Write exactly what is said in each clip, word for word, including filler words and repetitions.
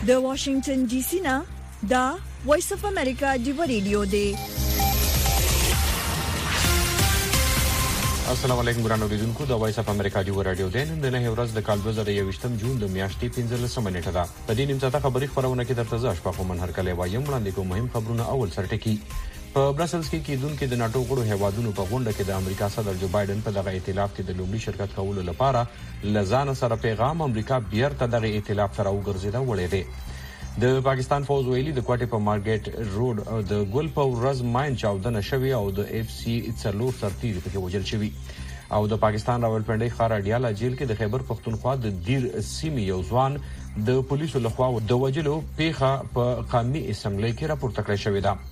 د واشنگټن ډي سي نه دا وایس اف امریکا دی ریډیو دی. السلام علیکم ګرانو لیدونکو، د وایس اف امریکا دی رادیو دی نن د نه ورځ د کال دوه زره یوویشتم جون د میاشتې پنځلسمه نیټه ده. په دې نیمه ساعته خبري خبرونه کې درته ځاش په کومن هر کله وایم وړاندې کوم مهم خبرونه. اول سرټکی په برسلز کې کېدونکو د ناتو غړو هیوادونو په غونډه کې د امریکا صدر جو بایدن په دغه ائتلاف کې د لومړي شرکت کولو لپاره لزان سره پیغام امریکا بیرته دغه ائتلاف سره وګرځیدا وړي دی. د پاکستان فوز ویلي د کوټې په مارګیټ روډ او د ګل په ورځ ماین چاودنه شوی او د اف سی څلور سرتیری پکې وژل شوی او د پاکستان راولپنډي ښار اډیاله جیل کې د خیبر پښتونخوا د دیر سیمې یو ځوان د پولیسو لخوا د وژلو پیښه په قومي اسمبلی کې راپورته کړې شوې ده.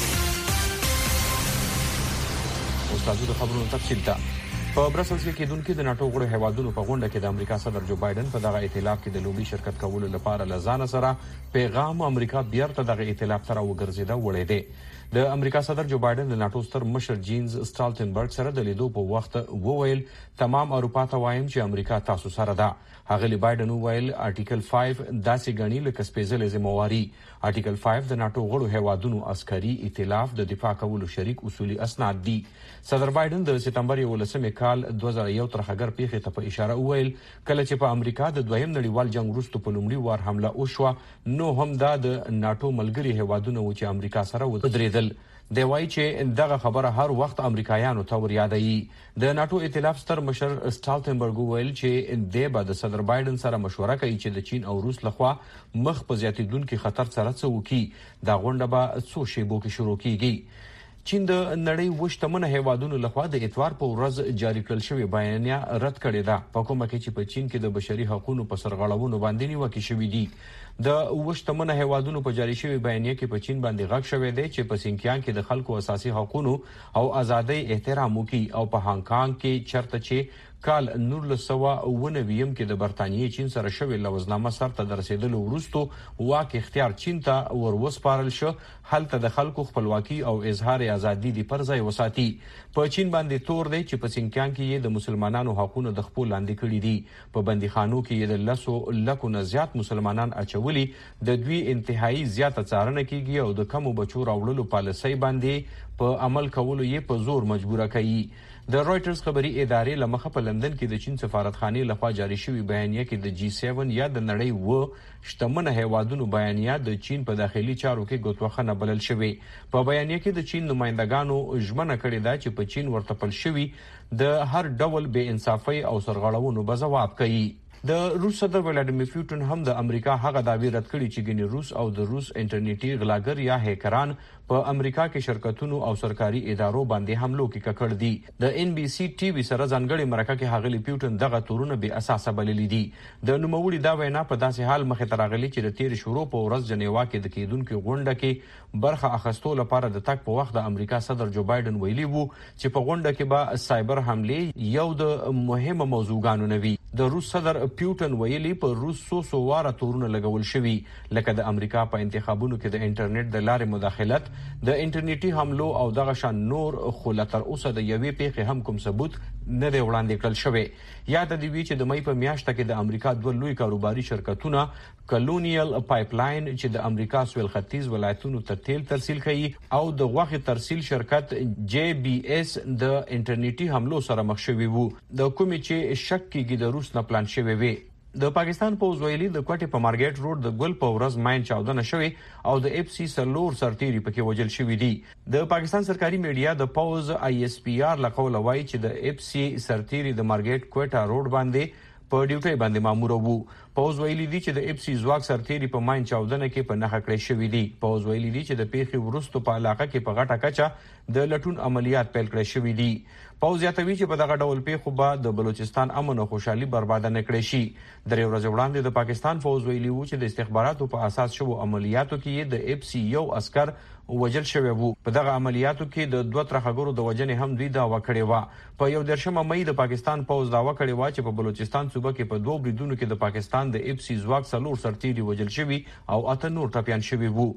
استادو د خبرونو تفصیل ته په برسلز کې کېدونکو د ناتو غړو هیوادونو په غونډه کې د امریکا صدر جو بایدن په دغه ائتلاف کې د لومړي شرکت کولو لپاره لزان سره پیغام امریکا بیرته دغه ائتلاف سره وګرځیدا وړي دی. د امریکا صدر جو بایدن د ناتو ستر مشر جینز سټالټنبرګ سره د لیدو په وخت وویل تمام اروپا ته وایم چې امریکا تاسو سره ده. هغه بایدن وویل آرټیکل پنځه داسې غني لکه سپیشل ذمہواری. آرټیکل پنځه د ناتو غړو هیوادونو عسکري ائتلاف د دفاع کولو شریک اصولي اسناد دي. صدر بایدن د سپتمبر یولسمې کال دوه زره یو ترخګر پیښې ته په اشاره وویل کله چې په امریکا د دویم نړیوال جنگ وروسته په لومړي وار حمله وشوه نو هم دا د ناتو ملګري هیوادونو و چې امریکا سره ودرېدل. دی وایي چې دغه خبره هر وخت امریکایانو ته ور یادوي. د ناتو ائتلاف ستر مشر سټالټنبرګ وویل چې دی به د صدر بایدن سره مشوره کوي چې د چین او روس لخوا مخ په زیاتېدونکي خطر سره څه وکړي. دا غونډه به څو شیبو کې شروع کیږي. چین د نړۍ وشتمنه هیوادونو لخوا د اتوار په ورځ جاری کړل شوی بیانیه رد کړې ده په کومه کې چې په چین کې د بشري حقوقو په سرغړونو باندې نیوکې شوې دي. د وشتمنه هیوادونو په جاری شوی بیانیه کې په چین باندې غږ شوی دی چې په سینکیان کې د خلکو اساسي حقوقو او ازادۍ احترام وکړي او په هانګ کانګ کې چرته چې کال نولس سوه اوه نوي کې د برتانیې چین سره شوی لوزنامه سرته د رسیدلو وروسته واک اختیار چین ته ور وسپارل شو هلته د خلکو خپلواکي او اظهار ازادي دی پر ځای وساتي. په چین باندې تور دی چې په سینکیان کې د مسلمانانو حقوقو د خپل لاندې کړي دي. په بندیخانو کې د لسو لکو نه زیات مسلمانان اچولي د دوی انتهایی زیاته څارنه کیږي او د کمو بچو راوړلو پالیسۍ باندې په عمل کولو یې په زور مجبوره کوي. د رويټرز خبري ادارې لمخه په لندن کې د چین سفارتخانه لخوا جاری شوی بیانیه کې د جی سیون یا د نړۍ و شتمنه هیوادونو بیانیه د چین په داخلي چارو کې ګوتوخنه بلل شوی. په بیانیه کې د چین نمائندګانو ژمنه کړې ده چې په چین ورته پل شوی د هر ډول بې انصافۍ او سرغړونو به جواب کوي. د روس صدر ولادیمیر پوتین هم د امریکا هغه دعوی رد کړي چې ګنې روس او د روس انټرنیټي غلاګر یا هیکران په امریکا کې شرکتونو او سرکاري ادارو باندې حملو کې ککړ دي. د ان بي سي ټي وي سره ځانګړي مرکه کې هغلی پوتین دغه تورونه به اساسه بللي دي. د نوموړي دا وینا په داسې حال مخه ترغلي چې د تیر شروع په ورځ جنیوا کې د کېدونکو غونډه کې برخه اخیستو لپاره د تک په وخت د امریکا صدر جو بایدن ویلي وو چې په غونډه کې به سایبر حمله یو د مهمه موضوعګانو نوي. د روس صدر پیوټن ویلي په روس سو سو واره تورونه لګول شوي لکه د امریکا په انتخابونو کې د انټرنیټ د لارې مداخلت د انټرنیټي حملو او دغه شان نور خو لتر اوسه د یوې پیښې هم کوم ثبوت نه دی وړاندې کړل شوی. یاد دی وی چې د مې په میاشت کې د امریکا دوه لوی کاروباري شرکتونه کلونیل پایپلاین چې د امریکا سویل ختیځ ولایتونو ته تیل ترسیل کوي او د غوښې ترسیل شرکت جی بی اس د انټرنیټي حملو سره مخ شوی وو د کومې چې شک کېږي د روس نه پلان شوی وي. د پاکستان پوز ویلي د کوټې په مارګیټ روډ د ګل په ورځ ماین چاودنه شوی او د اف سی څلور سرتیری پکې وژل شوی دي. د پاکستان سرکاري میډیا د پوز آی اس پی آر لقول وایي چې د اف سی سرتیری د مارګیټ کوټه روډ باندې په ډیوټي باندې مامور وو. پوز ویلي دي چې د اف سی ځواک سرتیری په ماین چاودنه کې په نخښه کړی شوی دي. پوز ویلي دي چې د پیښې وروسته په علاقه کې په غټه کچه د لټون عملیات پیل کړی شوی دي. پوز یاتوي چې په دغه ډول پیښو به د بلوچستان امن او خوشحالي برباد نه کړي شي. درې ورځې وړاندې د پاکستان فوز ویلي وو چې د استخباراتو په اساس شوو عملیاتو کې د اف سی یو عسكر وژل شوی وو. په دغه عملیاتو کې د دوه ترخګرو د وژنې هم دوی دعوا کړې و. په یو دیرشمه مې د پاکستان پوز دعوا کړې و چې په بلوچستان صوبه کې په دوه بریدونو کې د پاکستان د اف سی ځواک څلور سرتیري وژل شوی او اته نور ټپيان شوی وو.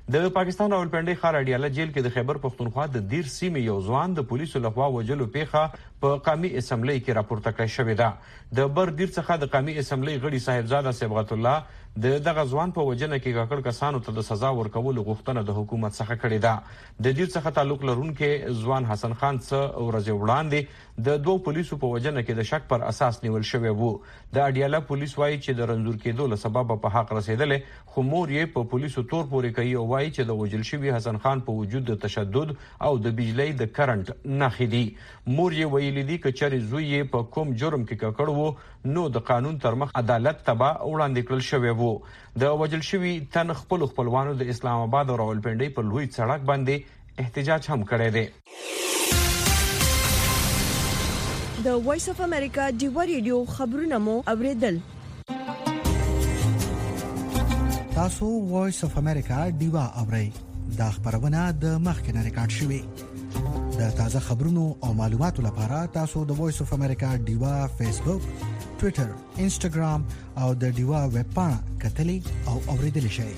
د پاکستان راولپنډي ښار اډیاله جیل کې د خیبر پښتونخوا د دیر سیمې یو ځوان د پولیسو لخوا وژلو پیښه په قومي اسمبلی کې راپورته کړې شوې ده. د بر دیر څخه د قومي اسمبلی غړي صاحبزاده صبغت الله د دغه ځوان په وجنه کې کاکړ کسانو ته د سزا ورکولو غوښتنه د حکومت څخه کړې ده. د دیر څخه تعلق لرونکي ځوان حسن خان څه ورځې وړاندې د دوه پولیسو په وجنه کې د شک پر اساس نیول شوی وو. د اډیاله پولیس وايي چې د رنځور کېدو له سبب په حق رسیدلې، خو مور یې په پولیسو تور پورې کوي او وايي چې د وژل شوي حسن خان په وجود د تشدد او د بجلی د کرنټ نښې دي. مور یې ویلي دي که چېرې زوی یې په کوم جرم کې ککړ وو نو د قانون تر مخ عدالت ته به وړاندې کړل شوی وو. د وژل شوي تن خپل خپلوانو د اسلام آباد او راولپنډي په لوی سړک باندې احتجاج هم کړی دی. د وایس اف امریکا ډیوا ریډیو خبرونه مو اوریدل. تاسو وایس اف امریکا ډیوا اورئ. دا خبرونه د مخکنه ریکارډ شوې. د تازه خبرونو او معلوماتو لپاره تاسو د وایس اف امریکا ډیوا فیسبوک، ټوئیټر، انسټاګرام او د ډیوا ویب پاڼه کتلي او اوریدل شئ.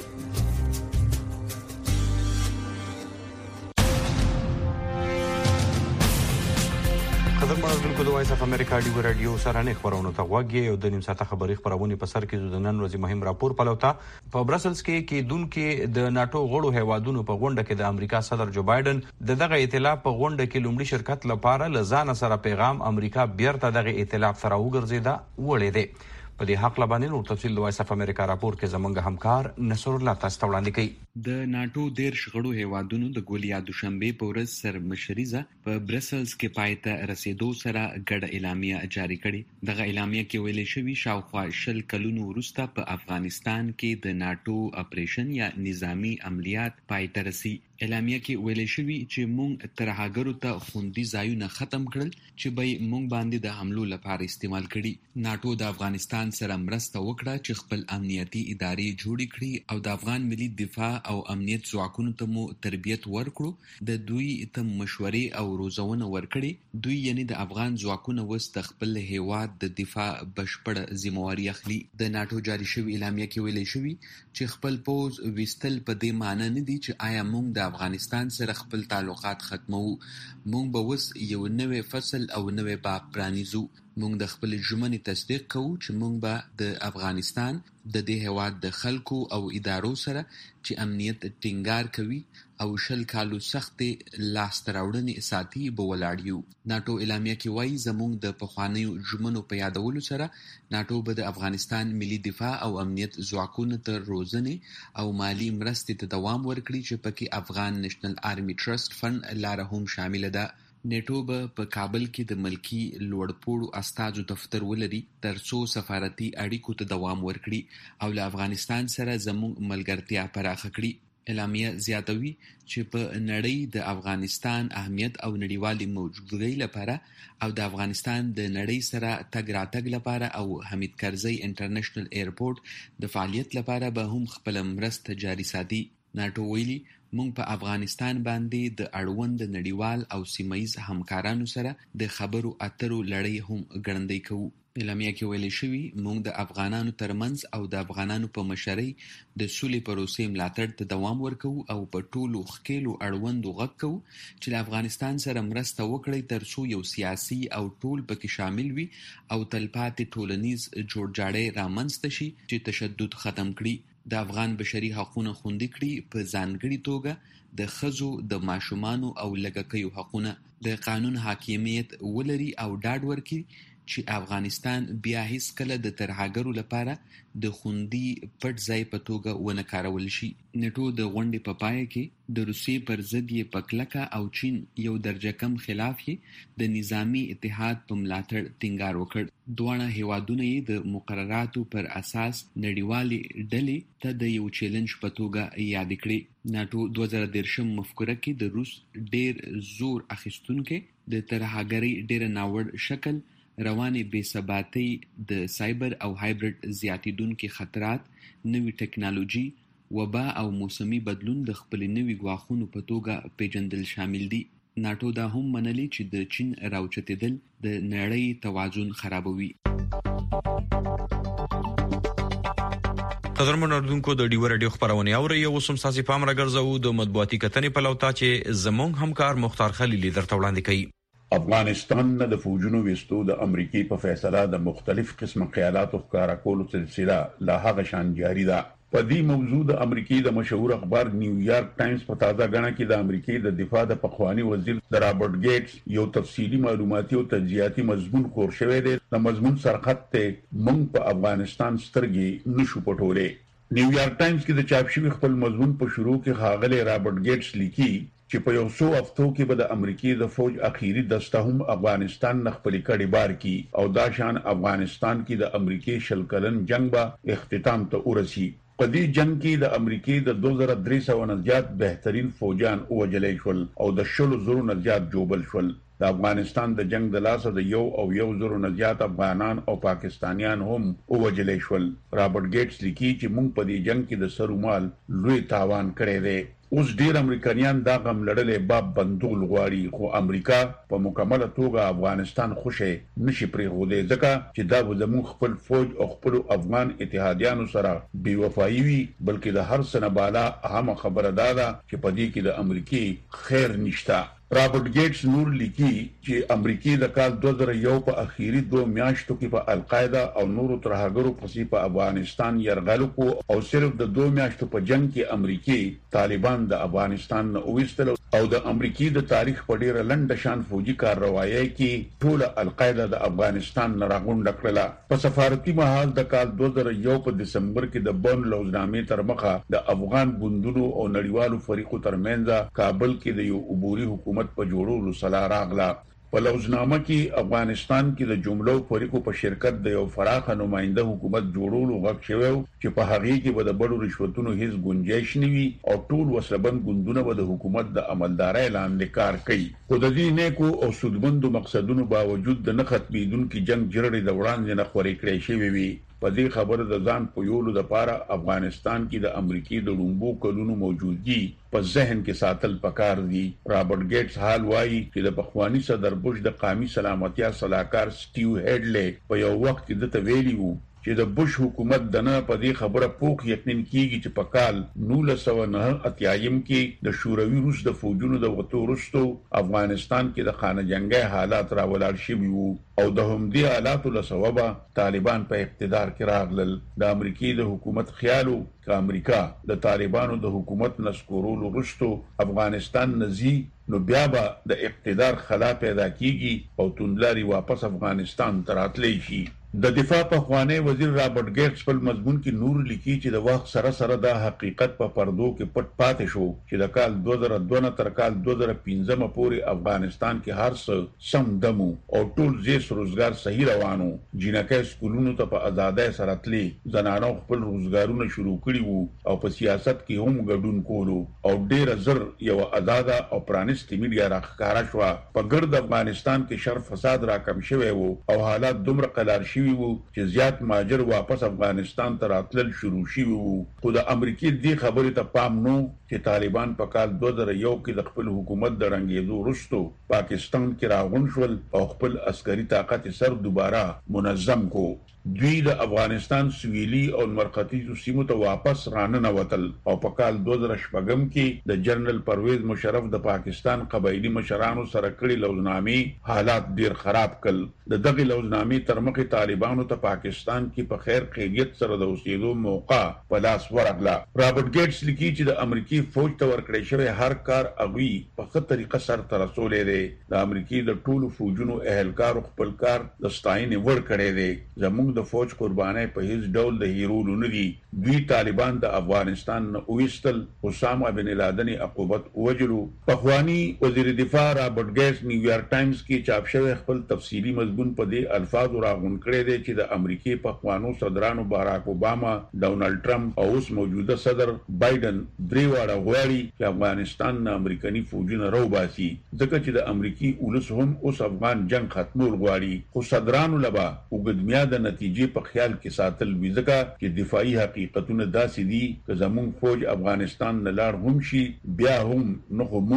قدرمنو د وایس اف امریکا ډیوا رادیو سره نه خبرونه ته غوږی او د نیم ساعته خبري خبرونه په سر کې د نن ورځې مهم راپور پلوتا. په برسلز کې کې دونکو د ناتو غړو هیوادونو په غونډه کې د امریکا صدر جو بایدن د دغه ائتلاف په غونډه کې لومړي شرکت لپاره لزان سره پیغام امریکا بیرته دغه ائتلاف سره وګرځیدا وړي دي. په دې حق لبانې نور تفصیل د وایس اف امریکا راپور کې زمونږ همکار نصر الله تاسو ته وړاندې کوي. د ناتو ډیر شغړو هیوادونو د ګولیا دوشنبه په ورځ سر مشریزه په برسلز کې پایته رسیدو سره ګډه اعلامیه جاری کړې. دغه اعلامیه کې ویل شوی شاوخوا شل کلونو وروسته په افغانستان کې د ناتو اپریشن یا نظامی عملیات پایته رسی. اعلامیه کې ویل شوی چې مونږ ترهګرو ته خوندي ځایونه ختم کړل چې به مونږ باندې د حملو لپاره استعمال کړي. ناتو د افغانستان سره مرسته وکړه چې خپل امنیتي ادارې جوړې کړي او د افغان ملي دفاع او امنیت ځواکونو ته مو تربیت ورکړو. د دوی ته مشورې او روزونه ورکړي. دوی یعنی د افغان ځواکونو وس د خپل هیواد د دفاع بشپړه ذمہواری اخلي. د ناتو جاری شوی اعلامیه کې ویل شوی چې خپل پوز وستل په دې معنی نه دي چې آیا مونږ د افغانستان سره خپل تعلقات ختمو. مونږ به وس یو نوې فصل او نوې باب پرانیزو. مونږ د خپل ژمنې تصدیق کوو چې مونږ به د افغانستان د دې هیواد د خلکو او ادارو سره چې امنیت ټینګار کوي او شل کالو سختې لاسته راوړنې ساتي به ولاړ یو. ناتو اعلامیه کې وایي زموږ د پخوانیو ژمنو په یادولو سره ناتو به د افغانستان ملي دفاع او امنیت ځواکونو ته روزنې او مالی مرستې ته دوام ورکړي چې پکې افغان نېشنل آرمي ټرست فند لاره هم شامل ده. نیټو به په کابل کې د ملکی لوړپوړو استازو دفتر ولري ترڅو سفارتي اړیکو ته دوام ورکړي او له افغانستان سره زموږ ملګرتیا پراخه کړي. اعلامیه زیاتوي چې په نړۍ د افغانستان اهمیت او نړیوالي موجودګۍ لپاره او د افغانستان د نړۍ سره تګ راتګ لپاره او حمید کرزي انټرنیشنل ایرپورټ د فعالیت لپاره به هم خپل مرسته جاري ساتي. ناتو ویلي مونږ په افغانستان باندې د اړوند نړیوال او سیمایي همکارانو سره د خبرو اترو لړۍ هم ګړندۍ کوو. اعلامیه کې ویل شوی مونږ د افغانانو ترمنځ او د افغانانو په مشرۍ د سولې پروسې ملاتړ ته دوام ورکوو او په ټولو ښکېلو اړوندو غږ کوو چې له افغانستان سره مرسته وکړي ترڅو یو سیاسي او ټول پکې شامل وي او تلپاتې ټولنیز جوړجاړی رامنځته شي چې تشدد ختم کړي. د افغان بشري حقوقونه خوندي کړي، په ځانګړي توګه د ښځو د ماشومانو او لږکیو حقونه، د قانون حاکمیت ولري او ډاډ ورکړي چې افغانستان بیا هیڅ کله د ترهګرو لپاره د خوندي پټ ځای په توګه ونه کارول شي. نیټو د غونډې په پای کې د روسیې پر ضد یې په کلکه او چین یو درجه کم خلاف یې د نظامی اتحاد په ملاتړ ټینګار وکړ. دواړه هیوادونه یې د مقرراتو پر اساس نړیوالې ډلې ته د یو چیلنج په توګه یاد کړې. ناتو دوه زره دېرشم مفکوره کې د روس ډیر زور اخیستونکي د ترهګرۍ ډیر ناوړ شکل، روانې بې ثباتۍ، د سایبر او هایبرډ زیاتېدونکي خطرات، نوې ټکنالوژي، وبا او موسمي بدلون د خپل نوي ګواښونو په توګه پیژندل شامل دي. ناتو دا هم منلي چې د چین راوچتېدل د نړۍ توازن خرابوي. قدرمن اردوونکو د ډیو رادیو خبرونه اوري یو سم ساسي پام راګرځو د مطبوعاتي کتنې په لوتا چې زمونږ همکار مختار خلیلی درته وړاندې کوي. افغانستان د فوجونو وستو د امریکای په فیصله د مختلف قسم خیالات او ښکارا کولو سلسله لا هغه شان جاری ده. په دې موضوع د امریکای د مشهور اخبار نیویارک ټایمز په تازه غاڼه کې د امریکای د دفاع د پخوانی وزیر د رابرټ ګیټس یو تفصیلی معلوماتي او تجزیاتي مضمون خور شوی دی. د مضمون سرخط ته مونږ په افغانستان سترګې نشو پټولې. نیویارک ټایمز کې د چاپ شوی خپل مضمون په شروع کې ښاغلی رابرټ ګیټس لیکي چې په یو څو هفتو کې به د امریکای د فوج اخیری دسته هم افغانستان نه خپل کړي بار کی او دا شان افغانستان کې د امریکای شل کلن جنگ به اختتام ته ورسی. په دې جنگ کې د امریکای د دوه زره درې سوه نه زیات بهترین فوجان ووجلې شول او د شلو زرو نه زیات جوبل شول. د افغانستان د جنگ د لاسه د یو او یو زرو نه زیات افغانان او پاکستانیان هم ووجلې شول. رابرټ ګیټس لیکي چې موږ په دې جنگ کې د سرومال لوی تاوان کړی دی. اوس ډیر امریکایان دا غم لړلې باب بندول غواړي خو امریکا په مکمله توګه افغانستان خوشې نشي پرېښودی ځکه چې دا به زموږ خپل فوج او خپل افغان اتحادیانو سره بې وفایي وي بلکې د هر څه نه بالا اهمه خبره دا ده چې په دې کې د امریکای خیر نشته. رابرټ ګیټس نور لیکي چې امریکای د کال دوه زره یو په اخیری دوه میاشتو کې په القاعده او نورو ترهګرو پسې په افغانستان یرغل کو او صرف د دوه میاشتو په جنگ کې امریکای طالبان د افغانستان نه وېستل او د امریکای د تاریخ په ډیره لنډ شان فوجي کارروایي کې ټول القاعده د افغانستان نه راغونډ کړله. په سفارتي محاذ د کال دوه زره یو په دسمبر کې د بون لوزنامې تر مخه د افغان ګوندونو او نړیوالو فریقو ترمنځ کابل کې د یو عبوري حکومت په جوړولو سلا راغله. په لوزنامه کې افغانستان کې د جملو فریقو په شرکت د یو فراخه نماینده حکومت جوړولو غږ شوی چې په هغه کې به د بډو رشوتونو هیڅ گنجائش نه وي او ټول وسلبند ګوندونه به د حکومت د عملدارۍ لاندې کار کوي. خو د دې نیکو او سودمندو مقصدونو باوجود د نه ختمېدونکي جنگ جرړې د وړاندې نه خورې کړې شوې وي. په دې خبره د ځان پویولو لپاره افغانستان کې د امریکای د لومبو کلونو موجودګي په ذهن کې ساتل پکار دي. رابرټ ګیټس حال وایي چې د پخوانی صدر بوش د قومي سلامتیا صلاحکار سټیو هډلې په یو وخت کې د تویلی وو چې د بوش حکومت دنه په دې خبره پوک یقین کیږي چې په کال نولس سوه نه اتیایم کې د شوروي روس د فوجونو د وټو وروسته افغانستان کې د خانه جنگي حالات راولاړ شوي وو او د همدې حالاتو له سببه طالبان په اقتدار کې راغلل. د امریکای د حکومت خیالو که امریکا د طالبانو د حکومت نسکورولو وروسته افغانستان نزي نو بیا به د اقتدار خلا پیدا کیږي او توندلاري واپس افغانستان ته راتلی شي. د دفاع پخوانی وزیر رابرټ ګیټس په مضمون کې نور لیکي چې د وخت سره سره دا حقیقت په پردو کې پټ پاتې شو چې د کال دوه زره دوه نه تر کال دوه زره پنځم پورې افغانستان کې هر څه سم دمو او ټول زیس روزګار صحیح روانو. جنکه سکولونو ته په آزادۍ سره تلي، زنانو خپل روزګارونه شروع کړي وو او په سیاست کې هم ګډون کولو او ډیر زر یو آزاده او پرانیستي میډیا راښکاره شوه. په ګرد افغانستان کې شر فساد راکم شوی وو او حالات دومره قلار شوي وو چې زیات ماجر واپس افغانستان ته راتلل شروع شوي وو. خو د امریکای دې خبرې ته پام نو چې طالبان په کال دوه زره یو کې د خپل حکومت د رنګېدو وروسته پاکستان کې راغونډ شول او خپل عسکري طاقت سر دوباره منظم کو. دوی د افغانستان سویلي او مرکزي سیمو ته واپس راننوتل او په کال دوه زره شپږم کې د جنرال پرویز مشرف د پاکستان قبایلی مشرانو سره کړي لوزنامې حالات ډیر خراب کړل. د دغه لوزنامې تر مخه طالبانو ته پاکستان کې په خیر خیریت سره د اوسېدو موقع په لاس ورغله. رابرټ ګیټس لیکي چې د امریکای فوج ته ورکړی شوی هر کار اغوی په ښه طریقه سرته رسولی دی. د امریکای د ټولو فوجونو اهلکارو خپل کار د ستاینې ور کړی دی. زموږ د فوج قربانۍ په هیڅ ډول د هیرولو نه دي. دوی طالبان د افغانستان نه ویستل، اسامه بن لادن عقوبت وجلو. پخوانی وزیر دفاع رابرټ ګیټس نیویارک ټایمز کې چاپ شوی خپل تفصیلی مضمون په دې الفاظو راغونډ کړی دی چې د امریکای پخوانو صدرانو باراک اوباما، ډونالډ ټرمپ او اوس موجوده صدر بایدن درې واړه غواړي چې افغانستان نه امریکایي فوجونه راوباسي ځکه چې د امریکای ولس هم اوس افغان جنگ ختمول غواړي. خو صدرانو لبا وګدمیاده نتیجې په خیال کې ساتل وي ځکه چې دفاعي حقیقتونه داسې دي که زموږ فوج افغانستان نه لاړ هم شي بیا هم نه خو موږ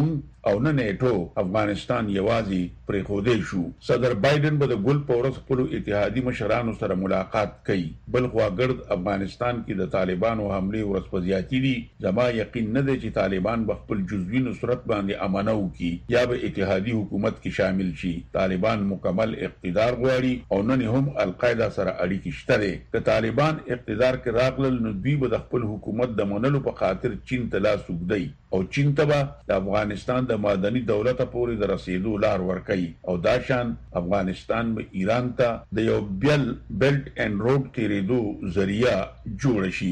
او نه نیټو افغانستان یوازې پرې خوده شو. صدر بایدن به د ګل په ورځ خپل اتحادي مشرانو سره ملاقات کوي. بل خو ګرد افغانستان کې د طالبانو حمله ورځ په زیاتی دي. زما یقین نه دی چې طالبان به خپل جزوی نصرت باندې امانو کی یا به اتحادي حکومت کې شامل شي. طالبان مکمل اقتدار غواړي او نن هم القاعده سره اړیکې شته دي. که طالبان اقتدار کې راغلل نو دوی به د خپل حکومت د منلو په خاطر چین ته لاس وګدي او چین ته به د افغانستان د مدني دولت پورې د رسیدو لار ورکړي او دا شان افغانستان به ایران ته د یو بل بیلټ اینډ روډ تیریدو ذریعہ جوړ شي.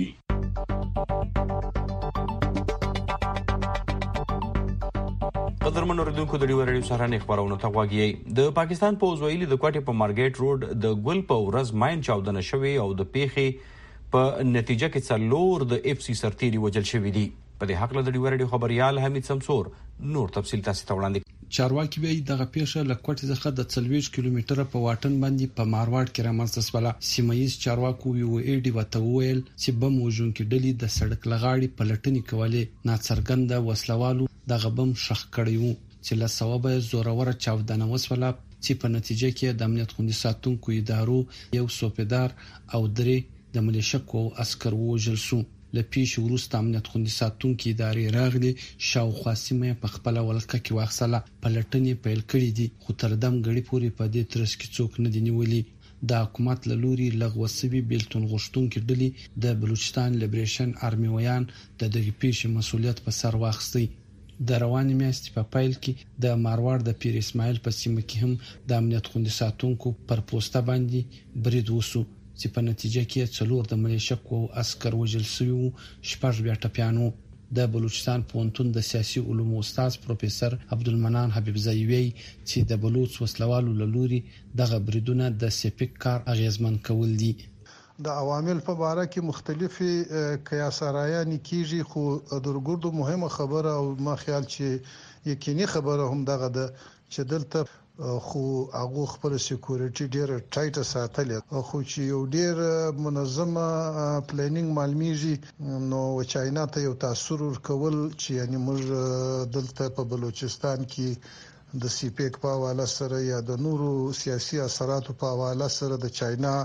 قدرمن اوریدونکو د ډیو رادیو سره خبرونه ته غواګي. د پاکستان په وزویلي د کوټې په مارګیټ روډ د ګل په ورځ ماین چاودنه شوې او د پیښې په نتیجه کې څلور د اف سی سرتیري وژل شوي دي. په دې حق له د ډیو رادیو خبريال حمید سمسور نور تفصیل تاسو ته وړاندې. چارواکي به دغه پیښه له کوټې څخه د څلويش کیلومتره په واټن باندې په مارواړ کې رامنځته شوه. سیمایي چارواکو وی او ای ډی وته ویل چې بم وژونکي ډلې د سړک لغاړي پلټنې کولې. ناڅرګنده وسلوالو دغه بم شخ کړی وو چې له سبب زورور چاودنه وسوله چې په نتیجه کې د امنیت خوندي ساتونکو ادارو یو صوبیدار او درې د ملیشکو عسكر وژل شو. لپیش وروسته امنیت خوندي ساتونکو ادارې راغلي شاوخوا سیمه په خپل ولکه کې واخصله پلټنې پیل کړې دي خو تر دم غړي پوري په دې ترڅ کې څوک نه دی نیولي. د حکومت له لوري لغوه سوي بیلتون غشتونکو ډلې د بلوچستان لیبریشن آرمي ویان د دغه پیښې مسولیت په سر واخیستی. د رواني میاشتې په پایل کې د مارواړ د پیر اسماعیل په سیمه کې هم د امنیت خوندي ساتونکو پر پوسټه باندې برید وسو چې په نتیجه کې څلور د ملیشکو عسكر وژل شوي وو. شپږ بیا ټپیانو. د بلوچستان پوهنتون د سیاسي علومو استاد پروفیسور عبدالمنان حبیبزئی وی چې د بلوچ وسلوالو له لوري دغه بریدونه د سپیک کار اغیزمن کول دي. د عوامل په باره کې مختلفي قیاسارایان کیږي خو درګردو مهمه خبره او ما خیال چې یقیني خبره هم دغه د چې دلته خو هغه خپل سکیورټي ډیر ټایټه ساتلې خو چې یو ډیر منظمه پلانینګ معلومیږي نو چاینا ته یو تاثیر ورکول چې یعنی موږ دلته په بلوچستان کې د سیپیک په حواله سره یا د نورو سیاسي اثراتو په حواله سره د چاینا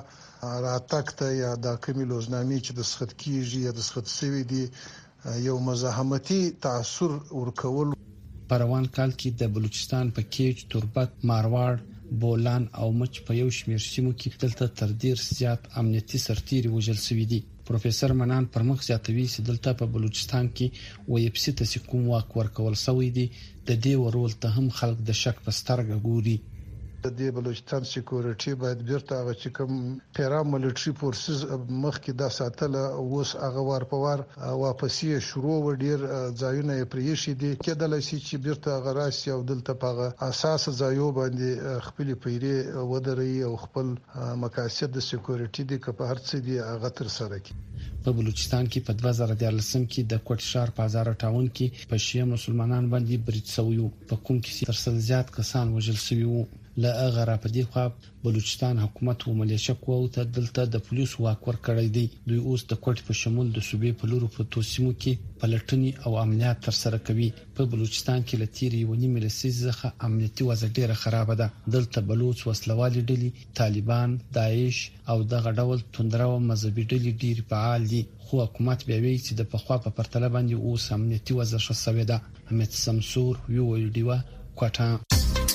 راتکته یا د کومي لوزنامې چې د سخت کیږي یا د سخت سوي دي یو مزاحمتي تاثیر ورکول. په روان کال کې د بلوچستان په کیج، تربت، مارواړ، بولان او مچ په یو شمېر سیمو کې دلته تر ډیر زیات امنیتي سرتیري وژل شوي دي. پروفیسور منان پرمخ زیاتوي چې دلته په بلوچستان کې ویبسي ته کوم واک ورکول شوی دی د دې ورول ته هم خلک د شک په سترګه ګوري. د دې بلوچستان سکیورټي باید بیرته هغه چې کوم پیرا ملټري فورسز مخکې د ساتله اوس هغه ور په ور واپسې شروع و ډیر ځایونه پرې شي دي کېدل شي چې بیرته هغه راسي او دلته په اساس ځایو باندې خپل پیری ودري او خپل مقاصد د سکیورټي د په هر څه دی هغه تر سره کی. په بلوچستان کې په دوه زره دیارلسم کې د کوټ شهر په هزار ټاون کې په شیعه مسلمانان باندې برید شوی و په کوم کې تر څو زیات کسان وژل شوي وو. له هغه را په دې خوا بلوچستان حکومت او ملیشکو ته دلته د پولیس واک ورکړی دی. دوی اوس د کوټ په شمول د صوبې په لورو په توسیمو کې پلټنې او عملیات تر سره کوي. په بلوچستان کې لتیری ونی ملسیزه امنیتي وضع ډیره خراب ده. دلته بلوچ وسلوالي ډلې، طالبان، داعش او دغه ډول توندرو مذهبي ډلې ډیر فعال دي. خو حکومت به وی چې د پخوا په پرتله باندې اوس امنیتي وضع ښه شوې ده. حمید سمسور یو ویډیو کوټه.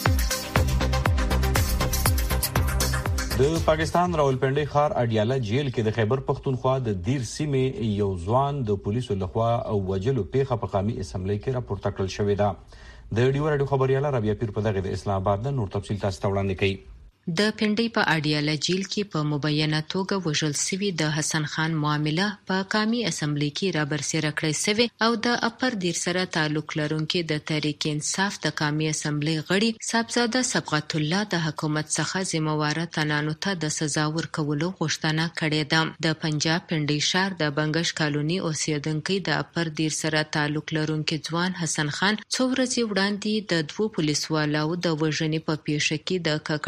د پاکستان راولپنډي ښار اډیاله جیل کې د خیبر پښتونخوا د دیر سیمې یو ځوان د پولیسو لخوا او وجلو پیښه په قومي اسمبلی کې راپورته کړل شوې ده. د ډیو رادیو خبرياله رابعه پیر په دغه د اسلام آباد د نور تفصیل تاسو ته وړاندې کوي. د پنډۍ په اډیاله جیل کې په مبینه توګه وژل شوی د حسن خان معامله په قومي اسمبلی کې را برسېره کړی شوی او د اپر دیر سره تعلق لرونکي د تحریک انصاف د قومي اسمبلی غړي صاحبزاده صبغت الله د حکومت څخه ذمہواره تنانو ته د سزا ورکولو غوښتنه کړې ده. د پنجاب پنډۍ شهر د بنگش کالونی اوسیدونکي د اپر دیر سره تعلق لرونکي ځوان حسن خان څو ورځې وړاندې د دوو پولیسوالو د وژنې په پیښه کې د ککړ کېدو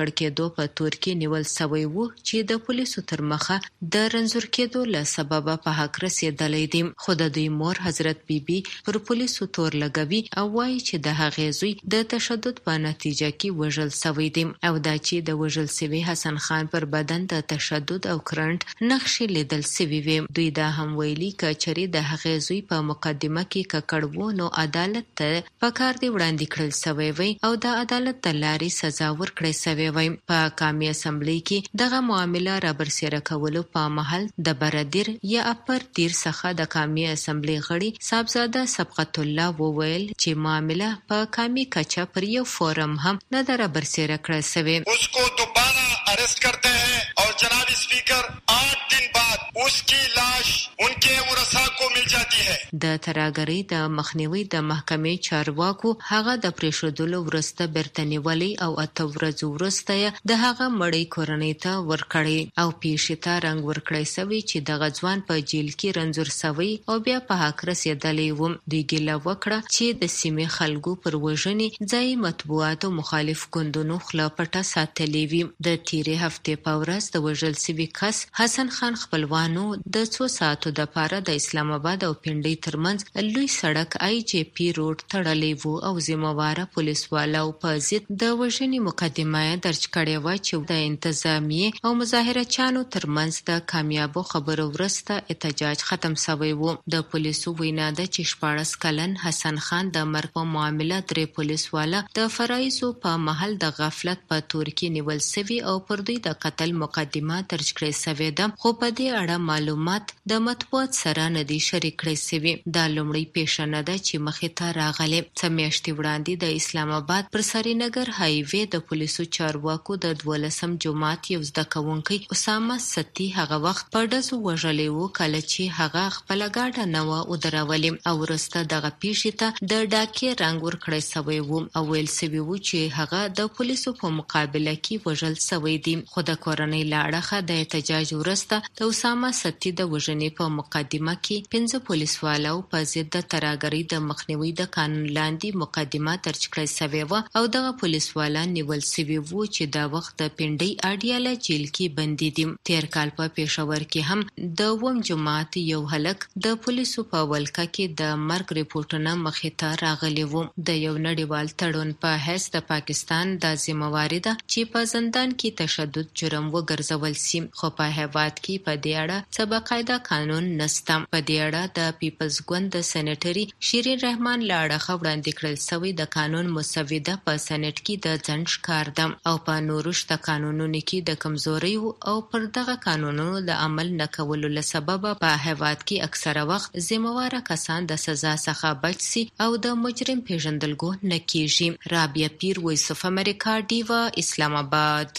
کېدو په تور کې نیول شوی وو چې د پولیسو تر مخه د رنځور کېدو له سببه په حق رسیدلې دي. خو د دوی مور حضرت بیبي پر پولیسو تور لګوي او وایي چې د هغې زوی د تشدد په نتیجه کې وژل شوی دی او دا چې د وژل شوي حسن خان پر بدن د تشدد او کرنټ نقشې لیدل شوي وي. دوی دا هم ویلي که چېرې د هغې زوی په مقدمه کې ککړ و نو عدالت ته پکار دی وړاندې کړل شوی وي او د عدالت د لارې سزا ورکړی شوی وي. په قومي اسمبلی کې دغه معامله رابرسېره کولو په مهال د برادر یا اپر دیر څخه د قومي اسمبلی غړي صاحبزاده سبقت الله وویل چې معامله په قومي کچه پر یو فورم هم نه در برسېره کړی شوی. उसको दोबारा अरेस्ट करते हैं और जनाब स्पीकर आठ दिन बाद उसकी लाश उनके मुरसा को मिल जाती है. د تراګری د مخنیوي د محکمې چارواکو هغه د پریښودلو وروسته بیرته نیولې او اته ورځې وروسته د هغه مړی کورنۍ ته ورکړی او پیښې ته رنګ ورکړی شوی چې د غځوان په جیل کې رنځور شوی او بیا په حق رسېدلی و. دوی ګیله وکړه چې د سیمې خلکو پر وژنې ځایي مطبوعاتو مخالف ګوندونو خوله پټه ساتلې وي. د تیرې هفتې په ورځ د وژل شوي کس حسن خان خپلوانو د څو ساعتو دپاره د اسلام آباد او پنډۍ ترمنځ لوی سړک آی جی پی روډ تړلی و او ذمهواره پولیسوالو په ضد د وژنې مقدمه درج کړې وه چې د انتظامیې او مظاهرچیانو ترمنځ د کامیابو خبرو وروسته احتجاج ختم شوی و. د پولیسو وینا ده چې شپاړس کلن حسن خان د مرګ په معامله درې پولیسواله د فرایضو په محل د غفلت په تور کې نیول شوي او پر دوی د قتل مقدمه درج کړې شوې ده خو په دې اړه معلومات د مطبوعات سره نه دي شریک کړی شوي. دا لومړی پیښه نه ده چې مخې ته راغلې. څه میاشتې وړاندې د اسلام آباد پر سرینګر هایوې د پولیسو چارواکو د دولسم جماعت یو زده کوونکی اسامه ستی هغه وخت په ډزو وژلی و کله چې هغه خپله ګاډه نه وه ودرولې او وروسته دغه پیښې ته د ډاکې رنګ ورکړی شوی و او ویل شوي و چې هغه د پولیسو په مقابله کې وژل شوی دی. خو د کورنۍ له اړخه د احتجاج وروسته د اسامه ستی د وژنې په مقدمه کې پنځه پولیسوالو په ضد د ترهګرۍ د مخنیوي د قانون لاندې مقدمه درج کړې شوې وه او دغه پولیسوالان نیول شوي وو چې دا وخت د پنډۍ اډیاله جیل کې بندي دي. تیر کال په پېښور کې هم د اووم جماعت یو هلک د پولیسو په ولکه کې د مرګ ریپورټونه مخې ته راغلي وو. د یو نړیوال تړون په حیث د پاکستان دا ذمهواري ده چې په زندان کې تشدد جرم وګرځول شي خو په هیواد کې په دې اړه څه باقاعده قانون نشته. په دې اړه د پیپلز ګوند د سېنیټري شیرین رحمان له اړخه وړاندې کړل شوی د قانون مسوده په سېنیټ کې د ځنډ ښکار ده او په نورو شته قانونونو کې د کمزوریو او پر دغه قانونونو د عمل نه کولو له سببه په هیواد کې اکثره وخت ذمهواره کسان د سزا څخه بچ سي او د مجرم پیژندګلو نه کیږي. رابعه پیر، وایس اف امریکا، ډیوا، اسلام آباد.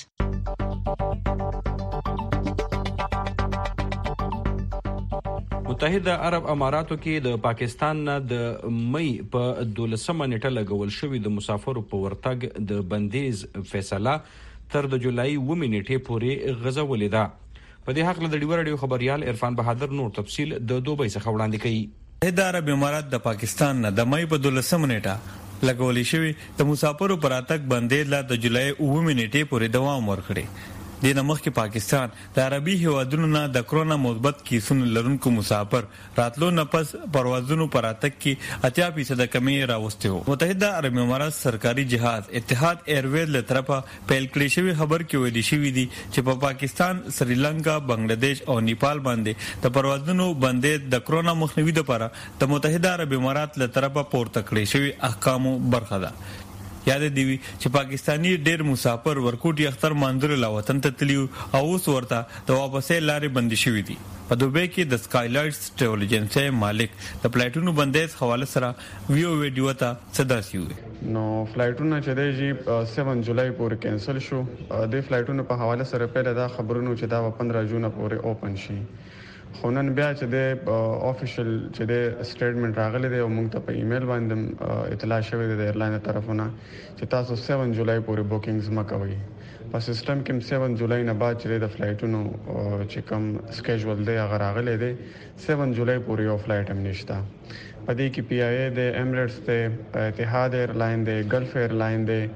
متحده عرب اماراتو کې د پاکستان نه د مې په دولسمه نیټه لګول شوې د مسافرو په ورتګ د بندیز فیصله تر د جولای اوومې نیټې پورې غځولې ده. په دې حق له د ډیوه راډیو خبريال عرفان بهادر نور تفصیل د دوبۍ څخه وړاندې کوي. متحده عرب امارات د پاکستان نه د مې په دولسمه نیټه لګولې شوې د مسافرو پر راتګ بندیز لا د جولای اوومې نیټې پورې دوام ورکړي. د نمخ کې پاکستان د عربي هیوادونو نه د کرونا مثبت کیسونو لرونکو مسافر راتلو نه پس پروازونو پر اتک کې اتیا فیصد کمی راوسته وو. متحده عرب امارات سرکاري جهاز اتحاد ایرویز له طرفه پیل کړی شوی خبر کې ویل شوی دی چې په پاکستان، سریلانکا، بنگلاديش او نیپال باندې د پروازونو بندیز د کرونا مخنیوي لپاره د متحده عرب امارات له طرفه پورته کړی شوی احکامو برخه ده. یاد دی چې پاکستانی ډېر مسافر ورکوټي اختر مانځل لا وطن ته تلیو او اوس ورته د واپسې لارې بندي شوې دي. په دوبۍ کې د سکایلایټس ټریول ایجنسی مالک د فلایټونو بندیز حواله سره ویو ویډیو ته صدا سیوي. نو فلایټونه چې دی سیون جولای پورې کینسل شو. د فلایټونو په حواله سره پیله دا خبرونه چې دا پندرہ جون پورې اوپن شي. خو نن بیا چې د افیشل چې د سټیټمنټ راغلی دی او موږ ته په ایمیل باندې اطلاع شوې ده د ایرلاین طرفونه چې تاسو سیون جولای پورې بوکینګز مکوئ. په سیستم کې سیون جولای نه بعد چې د فلایټونو چې کوم سکیجول دی هغه راغلی دی سیون جولای پورې یو فلایټ هم نشته. په دې کې پی آی اے د ایمریټس دی، اتحاد ایرلاین دی، ګلف ایرلاین دی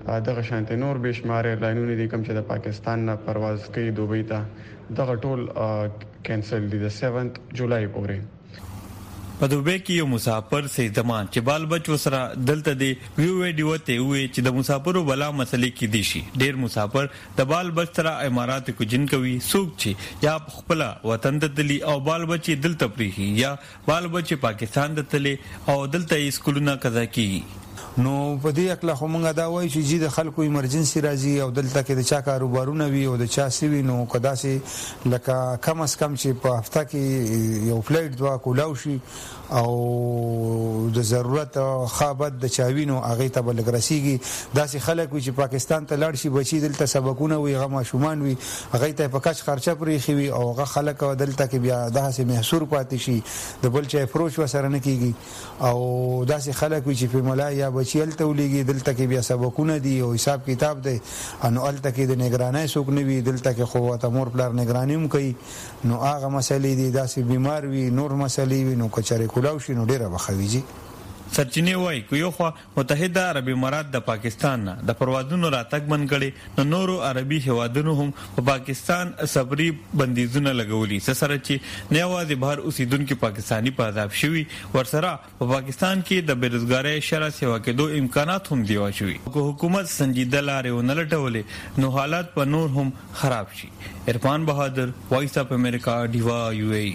دغه شانتي نور بشمار ایرلاینونه دي کوم چې د پاکستان نه پرواز کوي دوبۍ ته دغه ټول کینسل دي د سیونث جولای پورې. په دوبۍ کې یو مسافر سي زمان چې بال بچ وسره دلته دی وی ویډیو ته وی چې د مسافرو بلا مسلې کې دي شي. ډیر مسافر د بال بچ تر امارات کو جن کوي سوق چې یا خپل وطن ته تللی او بال بچ دلته پریخي یا بال بچ پاکستان ته تللی او دلته اسکولونه قضا کی. نو په دې اکلا خو مونږ دا وایي چې جې د خلکو ایمرجنسي راځي او دلته کې د چا کاروبارونه وي او د چا سوي نو کدا سي لکه کم اس کم چې په هفته کې یو فلایټ دوا کولاو شي او د ضرورت خابت د چاوینو هغه ته بلګرسيږي. داسې خلک وي چې پاکستان ته لاړ شي بچي دلته سبقونه وي غما شومان وي هغه ته په کچ خرچه پرې خوي او هغه خلک دلته کې بیا داسې محصور پاتې شي د بل چا اپروچ وسره نه کیږي او داسې خلک وي چې په ملای یا بچیل ته ولېږي دلته کې بیا سبقونه دي او حساب کتاب دی انو الته کې د نگرانۍ څوک نه وي دلته کې خو ته مور پلار نگراني هم کوي نو هغه مسلې دي داسې بیمار وي نور مسلې وي نو کچره کولاو شي نو ډیره بخويږي. سرچینه وای کو یو خو متحده عرب امارات د پاکستان نه د پروازونو راتګ بند کړي نو نورو عربي هوادونو هم په پاکستان صبري بندیزونه لګولي سره چې نه واځي بهر اوسیدونکو پاکستانی په عذاب شوي ورسره په پاکستان کې د بیروزګاری شرح سیوا کېدو امکانات هم دی واچوي. کو حکومت سنجیده لارې ونه لټولې نو حالات په نور هم خراب شي. عرفان بهادر وایس اف امریکا ډیوا یو ای.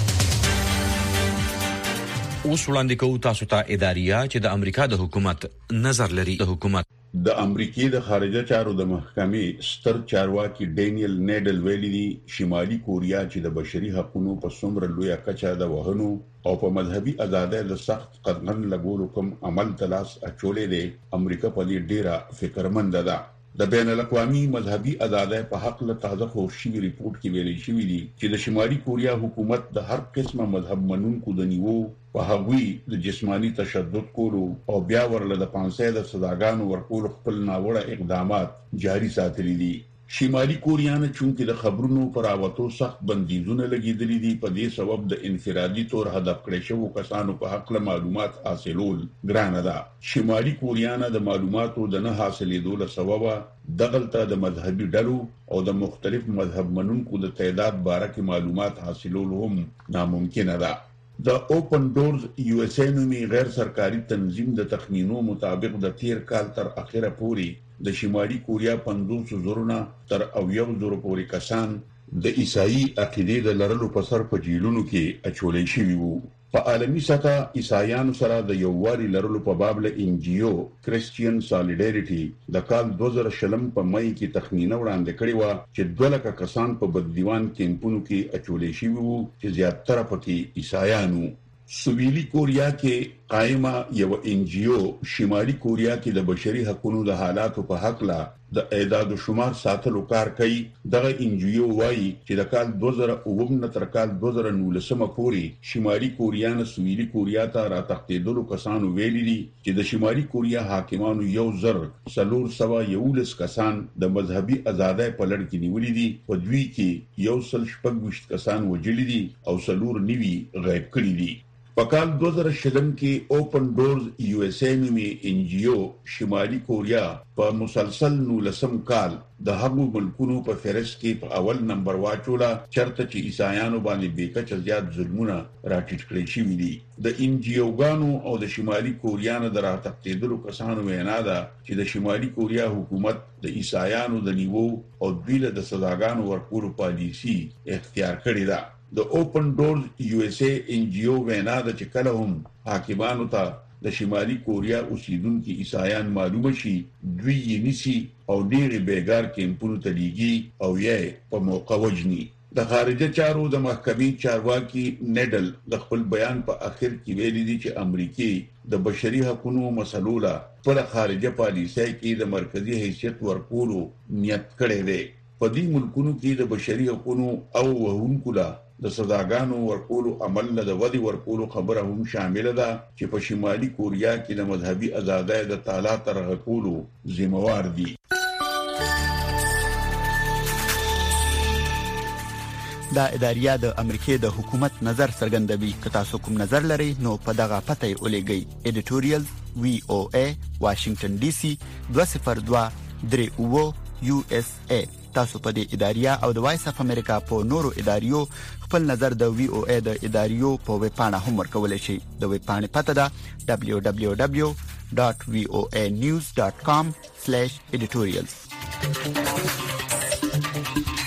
اوس وړاندې کوو تاسو ته اداریه چې د امریکا د حکومت نظر لري. د حکومت د امریکای د خارجه چارو د محکمې ستر چارواکي ډینیل نیډل ویلي دي شمالي کوریا چې د بشري حقوقو په څومره لوی کچه د وهنو او په مذهبي ازادۍ د سخت قدغن لګولو کوم عمل تلاش اچولې دي امریکا په دې ډیره فکرمند ده. د بین الاقوامي مذهبي ازادۍ په حق له تازه خورشي ریپورت کې ویلي شوی دی چې د شمالي کوریا حکومت د هر قسمه مذهب منونکو د نیوو په هغوی د جسمانی تشدد کولو او بیا ورله د پانسۍ د سزاګانو ورکول خپل ناوړه اقدامات جاري ساتلي دي. شمالي کوریا نه چونکې د خبرونو پر اوتو سخت بندیزونه لګیدلي دي په دې سبب د انفرادي تور هدف کړی شوو کسانو په حق له معلومات حاصلول ګرانه ده. شمالي کوریا نه د معلوماتو د نه حاصلېدو له سببه دغلته د مذهبي ډلو او د مختلف مذهب منونکو د تعداد باره کې معلومات حاصلول هم ناممکنه ده. د اوپن ډورز یو اس ای نومي غیر سرکاري تنظیم د تخمینو مطابق د تیر کال تر اخره پورې د شمالي کوریا پنځوس زرونه تر اویو زرو پورې کسان د عیسائی عقیدې د لرلو په سر په جیلونو کې اچولې شوي وو. په عالمي سطح عیسایانو سره د یووالي لرلو په باب له ان جی او کرسچین سالیډریټي د کال دوه زره شلم په مای کې تخمینه وړاندې کړې و چې دوه لکه کسان په بددیوان کیمپونو کې اچولې شوي وو چې زیاتره پکې عیسایانو. سویلي کوریا کې قائمه یو ان جی او شمالي کوریا کې د بشري حقوقو د حالاتو په حق لا د اعداد او شمار ساتلو کار کوي. دغه ان جی او وايي چې د کال دوه زره اووه تر کال دوه زره نولس پورې شمالي کوریا نه سویلي کوریا ته راتښتېدلو کسانو ویلي دي چې د شمالي کوریا حاکمانو یو زر سلور سوا یولس کسان د مذهبي ازادۍ په لړ کې نیولي دي. په دوی کې یو سل شپږ ویشت کسان وژلي دي او سلور نیوي غیب کړي دي. په کال دوه زره شلم کې اوپن ډورز یو اس ای نومي ان جی او شمالي کوریا په مسلسل نولسم کال د هغو ملکونو په فهرست کې په اول نمبر واچولا چرته چې عیسایانو باندې بیکچ زیات ظلمونه راټیټ کړی شوي دي. د ان جی اوګانو او د شمالي کوریا نه د راتښتېدلو کسانو وینا ده چې د شمالي کوریا حکومت د عیسایانو د نیوو او دوی له د سزاګانو ورکولو پالیسي اختیار کړې ده. د اوپن ډورز یو اس ای ان جی او وینا ده چې کله هم حاکمانو ته د شمالي کوریا اوسیدونکو عیسایان معلومه شي دوی یې نیسي او ډېرې بیګار کیمپونو ته لیږي او یې په موقع وژني. د خارجه چارو د محکمې چارواکي نیډل د خپل بیان په اخر کې ویلي دي چې امریکای د بشري حقوقو مسلو لا پر خارجه پالیسۍ کې د مرکزی حیثیت ورکولو نیت کړی دی. په دې ملکونو کې د بشري حقوقو او وهونکو لا د سزاګانو ورکولو عمل له د ودی ورکولو خبره هم شامل ده چې په شمالي کوریا کې د مذهبي ازادۍ د تعالی تر غکولو ذمہوار دي. دا اداریه د امریکای د حکومت نظر څرګندوي. که تاسو کوم نظر لرئ نو په دغه پته یې ولېږئ. ایډیټوریال وی او ای واشنگټن ډي سي دوه صفر دوه درې اوه یو اس ای. تاسو په دې اداریه او د وایس اف امریکا په نورو اداریو خپل نظر د وی او ای د اداریو په ویب پاڼه هم ورکولای شئ. د ویب پاڼې پته ده دبليو دبليو دبليو ډاټ وی او ای نیوز ډاټ کام سلیش ایډیټوریالز.